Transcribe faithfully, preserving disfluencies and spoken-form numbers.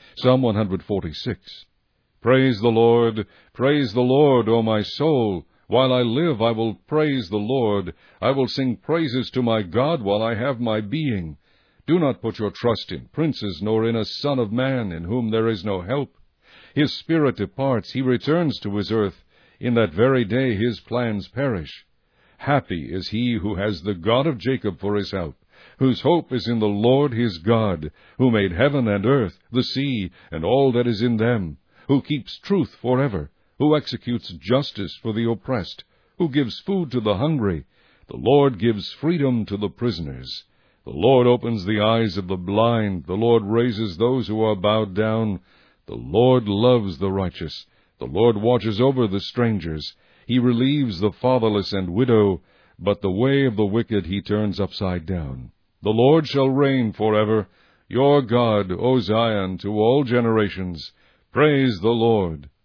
Psalm one forty-six. Praise the Lord, praise the Lord, O my soul. While I live, I will praise the Lord. I will sing praises to my God while I have my being. Do not put your trust in princes, nor in a son of man, in whom there is no help. His spirit departs, he returns to his earth. In that very day his plans perish. Happy is he who has the God of Jacob for his help, whose hope is in the Lord his God, who made heaven and earth, the sea, and all that is in them, who keeps truth forever, who executes justice for the oppressed, who gives food to the hungry. The Lord gives freedom to the prisoners. The Lord opens the eyes of the blind. The Lord raises those who are bowed down. The Lord loves the righteous. The Lord watches over the strangers. He relieves the fatherless and widow, but the way of the wicked he turns upside down. The Lord shall reign forever. Your God, O Zion, to all generations. Praise the Lord.